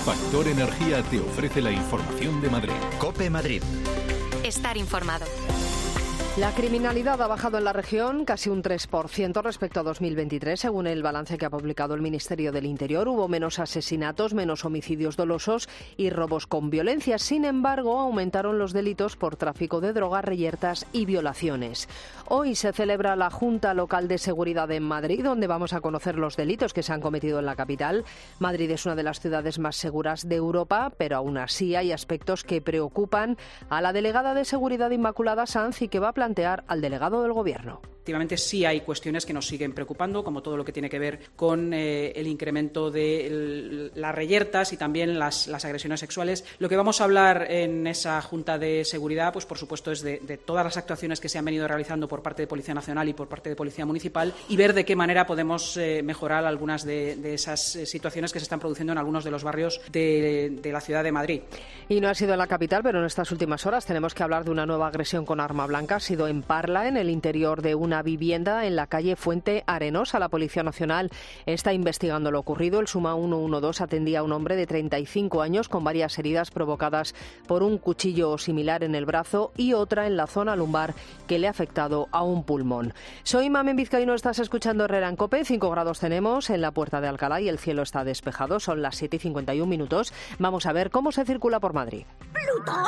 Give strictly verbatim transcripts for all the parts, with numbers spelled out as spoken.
Factor Energía te ofrece la información de Madrid. COPE Madrid. Estar informado. La criminalidad ha bajado en la región casi un tres por ciento respecto a dos mil veintitrés, según el balance que ha publicado el Ministerio del Interior. Hubo menos asesinatos, menos homicidios dolosos y robos con violencia. Sin embargo, aumentaron los delitos por tráfico de drogas, reyertas y violaciones. Hoy se celebra la Junta Local de Seguridad en Madrid, donde vamos a conocer los delitos que se han cometido en la capital. Madrid es una de las ciudades más seguras de Europa, pero aún así hay aspectos que preocupan a la delegada de Seguridad Inmaculada Sanz y que va a plantear plantear al delegado del Gobierno. Efectivamente, sí hay cuestiones que nos siguen preocupando, como todo lo que tiene que ver con eh, el incremento de el, las reyertas y también las, las agresiones sexuales. Lo que vamos a hablar en esa Junta de Seguridad, pues por supuesto, es de, de todas las actuaciones que se han venido realizando por parte de Policía Nacional y por parte de Policía Municipal y ver de qué manera podemos eh, mejorar algunas de, de esas eh, situaciones que se están produciendo en algunos de los barrios de, de la ciudad de Madrid. Y no ha sido en la capital, pero en estas últimas horas tenemos que hablar de una nueva agresión con arma blanca. Ha sido en Parla, en el interior de una vivienda en la calle Fuente Arenosa. La Policía Nacional está investigando lo ocurrido. El Suma ciento doce atendía a un hombre de treinta y cinco años con varias heridas provocadas por un cuchillo similar en el brazo y otra en la zona lumbar que le ha afectado a un pulmón. Soy Mamen Vizcaíno, estás escuchando Herrera en COPE. cinco grados tenemos en la Puerta de Alcalá y el cielo está despejado. Son las siete y cincuenta y un minutos. Vamos a ver cómo se circula por Madrid. ¿Plutón?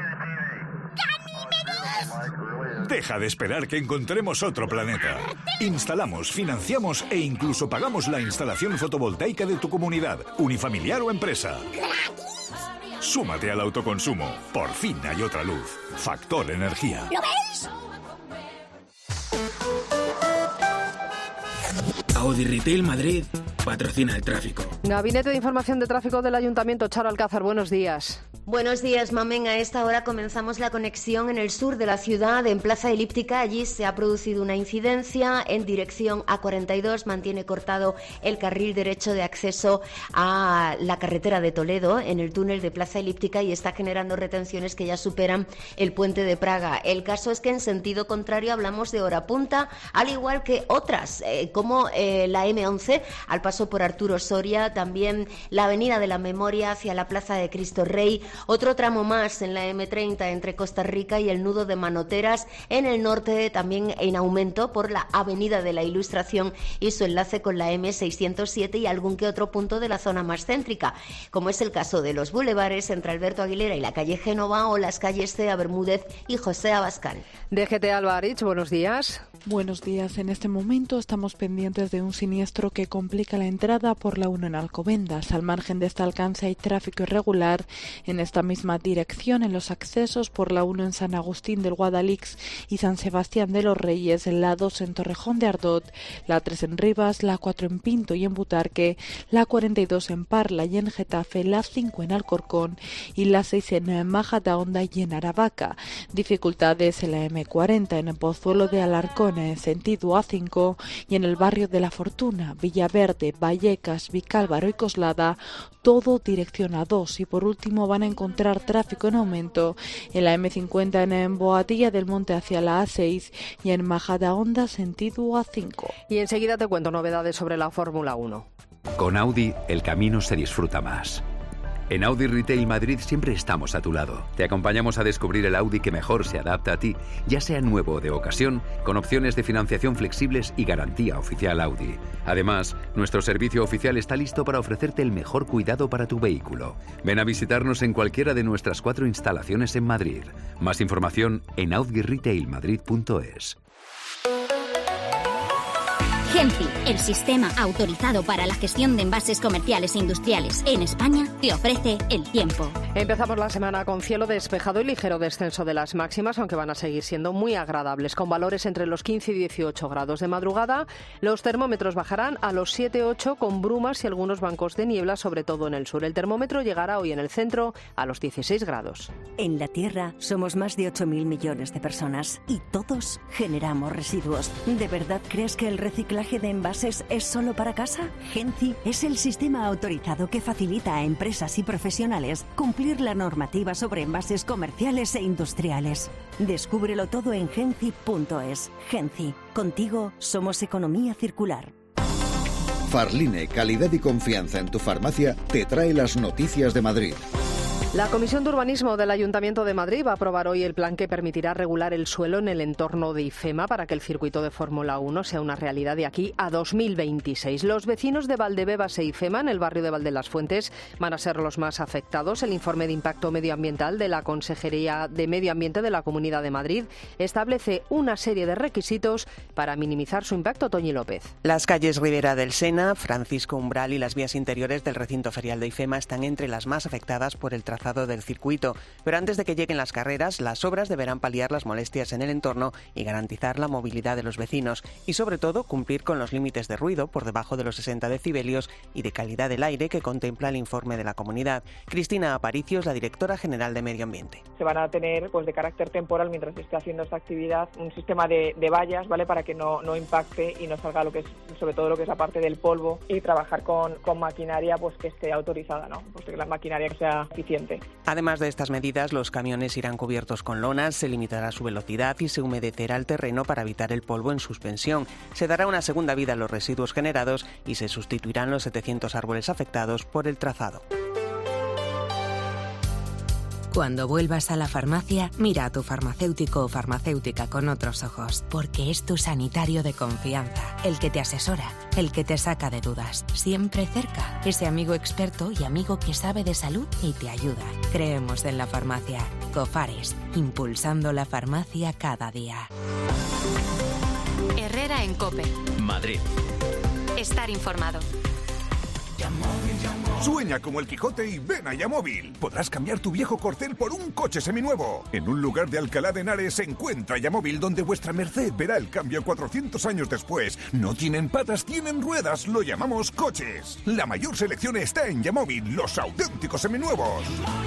Deja de esperar que encontremos otro planeta. Instalamos, financiamos e incluso pagamos la instalación fotovoltaica de tu comunidad, unifamiliar o empresa. Súmate al autoconsumo. Por fin hay otra luz. Factor Energía. ¿Lo veis? Audi Retail Madrid patrocina el tráfico. Gabinete de Información de Tráfico del Ayuntamiento, Charo Alcázar, buenos días. Buenos días, Mamen. A esta hora comenzamos la conexión en el sur de la ciudad, en Plaza Elíptica. Allí se ha producido una incidencia en dirección A cuarenta y dos. Mantiene cortado el carril derecho de acceso a la carretera de Toledo, en el túnel de Plaza Elíptica, y está generando retenciones que ya superan el puente de Praga. El caso es que en sentido contrario hablamos de hora punta, al igual que otras, eh, como eh, la eme once, al paso por Arturo Soria, también la Avenida de la Memoria hacia la Plaza de Cristo Rey. Otro tramo más en la eme treinta entre Costa Rica y el nudo de Manoteras, en el norte también en aumento por la Avenida de la Ilustración y su enlace con la eme seiscientos siete y algún que otro punto de la zona más céntrica, como es el caso de los bulevares entre Alberto Aguilera y la calle Génova o las calles Cea Bermúdez y José Abascal. D G T Alvarich, buenos días. Buenos días. En este momento estamos pendientes de un siniestro que complica la entrada por la uno en Alcobendas. Al margen de este alcance hay tráfico irregular en esta misma dirección en los accesos por la uno en San Agustín del Guadalix y San Sebastián de los Reyes, la dos en Torrejón de Ardot, la tres en Rivas, la cuatro en Pinto y en Butarque, la cuarenta y dos en Parla y en Getafe, la cinco en Alcorcón y la seis en Majadahonda y en Aravaca. Dificultades en la eme cuarenta en el Pozuelo de Alarcón en sentido A cinco y en el barrio de La Fortuna, Villaverde, Vallecas, Vicálvaro y Coslada, todo dirección A dos. Y por último van a encontrar tráfico en aumento en la eme cincuenta en Boadilla del Monte hacia la A seis y en Majadahonda sentido A cinco. Y enseguida te cuento novedades sobre la Fórmula uno. Con Audi, el camino se disfruta más. En Audi Retail Madrid siempre estamos a tu lado. Te acompañamos a descubrir el Audi que mejor se adapta a ti, ya sea nuevo o de ocasión, con opciones de financiación flexibles y garantía oficial Audi. Además, nuestro servicio oficial está listo para ofrecerte el mejor cuidado para tu vehículo. Ven a visitarnos en cualquiera de nuestras cuatro instalaciones en Madrid. Más información en audi retail madrid punto es. Genci, el sistema autorizado para la gestión de envases comerciales e industriales en España, te ofrece el tiempo. Empezamos la semana con cielo despejado y ligero descenso de las máximas, aunque van a seguir siendo muy agradables, con valores entre los quince y dieciocho grados de madrugada. Los termómetros bajarán a los siete ocho con brumas y algunos bancos de niebla, sobre todo en el sur. El termómetro llegará hoy en el centro a los dieciséis grados. En la Tierra somos más de ocho mil millones de personas y todos generamos residuos. ¿De verdad crees que el reciclaje de envases es solo para casa? Genci es el sistema autorizado que facilita a empresas y profesionales cumplir la normativa sobre envases comerciales e industriales. Descúbrelo todo en genci punto es. Genci, contigo somos economía circular. Farline, calidad y confianza en tu farmacia, te trae las noticias de Madrid. La Comisión de Urbanismo del Ayuntamiento de Madrid va a aprobar hoy el plan que permitirá regular el suelo en el entorno de IFEMA para que el circuito de Fórmula uno sea una realidad de aquí a dos mil veintiséis. Los vecinos de Valdebebas e IFEMA, en el barrio de Valdelasfuentes, van a ser los más afectados. El informe de impacto medioambiental de la Consejería de Medio Ambiente de la Comunidad de Madrid establece una serie de requisitos para minimizar su impacto. Toñi López. Las calles Ribera del Sena, Francisco Umbral y las vías interiores del recinto ferial de IFEMA están entre las más afectadas por el trazado del circuito, pero antes de que lleguen las carreras, las obras deberán paliar las molestias en el entorno y garantizar la movilidad de los vecinos y, sobre todo, cumplir con los límites de ruido por debajo de los sesenta decibelios y de calidad del aire que contempla el informe de la comunidad. Cristina Aparicio es la directora general de Medio Ambiente. Se van a tener, pues, de carácter temporal, mientras se esté haciendo esta actividad, un sistema de, de vallas, ¿vale?, para que no, no impacte y no salga lo que es, sobre todo lo que es la parte del polvo, y trabajar con, con maquinaria, pues, que esté autorizada, ¿no?, pues que la maquinaria sea eficiente. Además de estas medidas, los camiones irán cubiertos con lonas, se limitará su velocidad y se humedecerá el terreno para evitar el polvo en suspensión. Se dará una segunda vida a los residuos generados y se sustituirán los setecientos árboles afectados por el trazado. Cuando vuelvas a la farmacia, mira a tu farmacéutico o farmacéutica con otros ojos, porque es tu sanitario de confianza, el que te asesora, el que te saca de dudas, siempre cerca, ese amigo experto y amigo que sabe de salud y te ayuda. Creemos en la farmacia. Cofares, impulsando la farmacia cada día. Herrera en COPE. Madrid. Estar informado. Sueña como el Quijote y ven a Yamóvil. Podrás cambiar tu viejo Corcel por un coche seminuevo. En un lugar de Alcalá de Henares se encuentra Yamóvil, donde vuestra merced verá el cambio cuatrocientos años después. No tienen patas, tienen ruedas. Lo llamamos coches. La mayor selección está en Yamóvil, los auténticos seminuevos.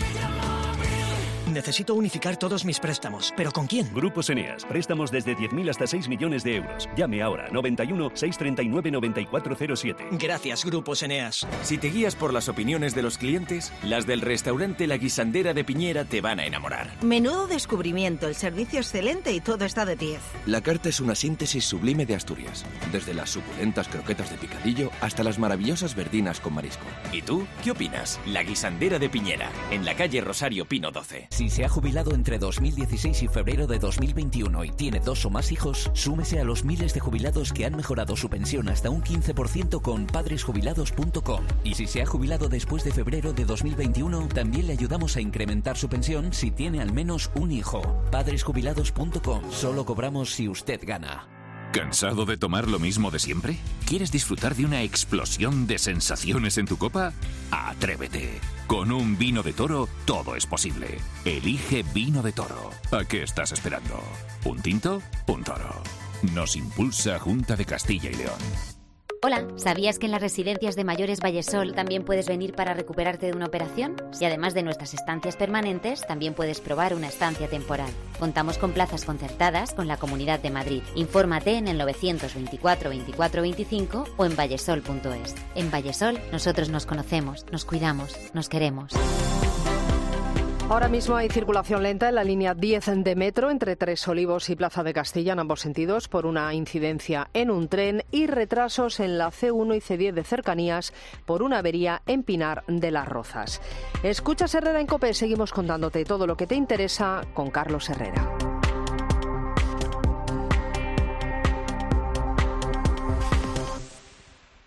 Necesito unificar todos mis préstamos. ¿Pero con quién? Grupos Eneas. Préstamos desde diez mil hasta seis millones de euros. Llame ahora. noventa y uno, seiscientos treinta y nueve, noventa y cuatro cero siete. Gracias, Grupos Eneas. Si te guías por las opiniones de los clientes, las del restaurante La Guisandera de Piñera te van a enamorar. Menudo descubrimiento, el servicio excelente y todo está de diez. La carta es una síntesis sublime de Asturias. Desde las suculentas croquetas de picadillo hasta las maravillosas verdinas con marisco. ¿Y tú? ¿Qué opinas? La Guisandera de Piñera, en la calle Rosario Pino doce. Si se ha jubilado entre dos mil dieciséis y febrero de dos mil veintiuno y tiene dos o más hijos, súmese a los miles de jubilados que han mejorado su pensión hasta un quince por ciento con padres jubilados punto com. Y si se ha jubilado después de febrero de dos mil veintiuno, también le ayudamos a incrementar su pensión si tiene al menos un hijo. padres jubilados punto com. Solo cobramos si usted gana. ¿Cansado de tomar lo mismo de siempre? ¿Quieres disfrutar de una explosión de sensaciones en tu copa? ¡Atrévete! Con un vino de toro, todo es posible. Elige vino de toro. ¿A qué estás esperando? ¿Un tinto? Un toro. Nos impulsa Junta de Castilla y León. Hola, ¿sabías que en las residencias de mayores Vallesol también puedes venir para recuperarte de una operación? Y además de nuestras estancias permanentes, también puedes probar una estancia temporal. Contamos con plazas concertadas con la Comunidad de Madrid. Infórmate en el novecientos veinticuatro veinticuatro veinticinco o en vallesol punto es. En Vallesol, nosotros nos conocemos, nos cuidamos, nos queremos. Ahora mismo hay circulación lenta en la línea diez de metro entre Tres Olivos y Plaza de Castilla en ambos sentidos por una incidencia en un tren y retrasos en la ce uno y ce diez de cercanías por una avería en Pinar de las Rozas. Escuchas Herrera en COPE, seguimos contándote todo lo que te interesa con Carlos Herrera.